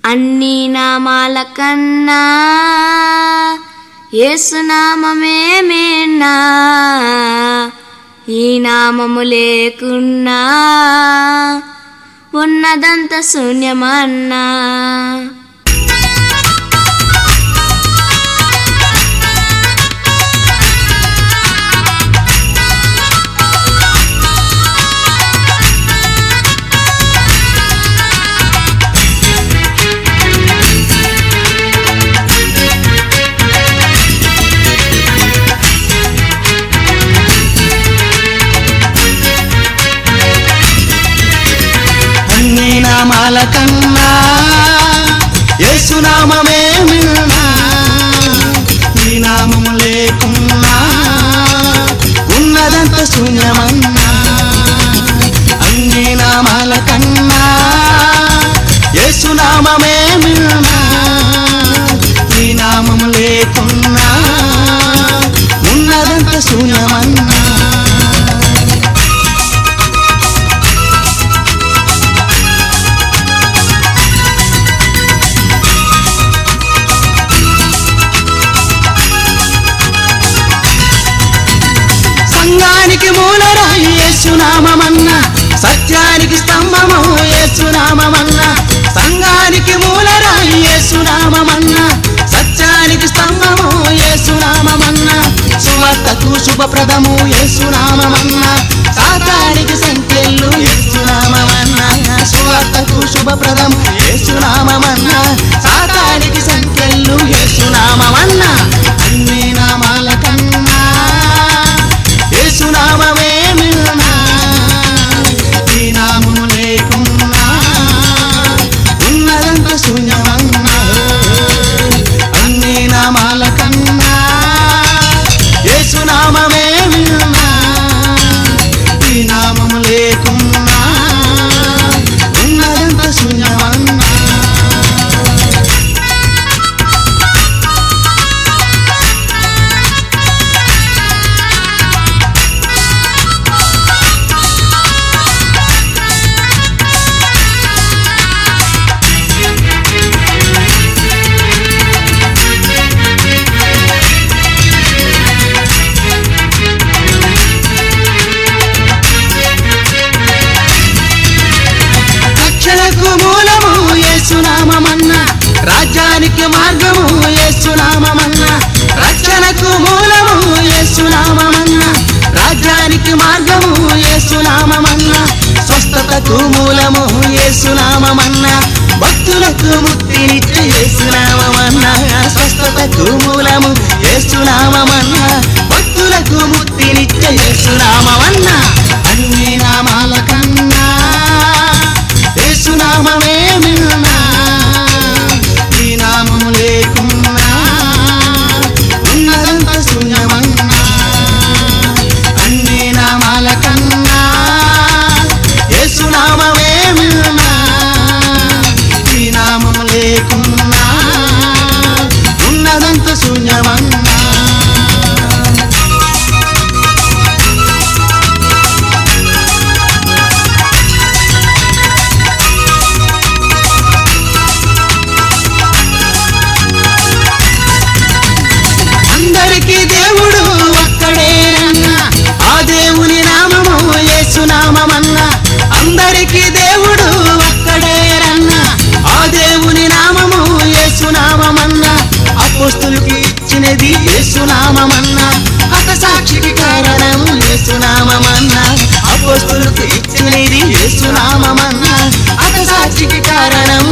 అన్ని నామాల కన్నా యేసునామమే మేన్నా, ఈ నామము లేకున్నా ఉన్నదంత శూన్యమన్నా. అన్ని నామాల కన్నా యేసునామమే మిన్నా, ఈ నామము లేకున్నా ఉన్నదంత శూన్యమన్నా. అన్ని నామాల కన్నా యేసునామమే మిన్నా, ఈ నామము లేకున్నా ఉన్నదంత శూన్యమన్నా. సంఘానికి మూలరాయి యేసునామమన్నా, సత్యానికి స్తంభము యేసునామమన్నా. సంఘానికి మూలరాయి యేసునామమన్నా, సత్యానికి స్తంభము యేసునామమన్నా. సువార్తకు శుభప్రదము యేసునామమన్నా, సాతానికి సంకెళ్ళు యేసునామమన్నా. సువార్తకు శుభప్రదము యేసునామమన్నా, సాతానికి సంకెళ్ళు యేసునామమన్నా. అన్ని నామాల కన్నా యేసునామమే మిన్నా, ఈ నామము లేకున్నా ఉన్నదంత శూన్యమన్నా. అన్ని నామాల కన్నా యేసునామమే మిన్నా, ఈ నామము లేకున్నా ఉన్నదంత శూన్యమన్నా. రక్షణకు మూలము యేసునామమన్నా, రాజ్యానికి మార్గము యేసునామమన్నా. రక్షణకు మూలము యేసునామమన్నా, రాజ్యానికి మార్గము యేసునామమన్నా. స్వస్థతకు మూలము యేసునామమన్నా, భక్తులకు ముక్తినిచ్చే యేసునామమన్నా. స్వస్థతకు మూలము యేసునామమన్నా, భక్తులకు ముక్తినిచ్చే యేసునామమన్నా. అన్ని నామాల కన్నా యేసునామమే మిన్నా, ఈ నామము లేకున్నా ఉన్నదంత శూన్యమన్నా. అన్ని నామాల కన్నా యేసునామమే మిన్నా, ఈ నామము లేకున్నా ఉన్నదంత శూన్యమన్నా. అందరికీ దేవుడు ఒక్కడేనన్నా, ఆ దేవుని నామము యేసునామమన్నా. అందరికీ దేవుడు ఒక్కడేనన్నా, ఆ దేవుని నామము యేసునామమన్నా. అపోస్తలుకి ఇచ్చినది యేసునామమన్నా, హతసాక్షికి కారణము యేసునామమన్నా. అపోస్తలుకి ఇచ్చినది యేసునామమన్నా, హతసాక్షికి కారణము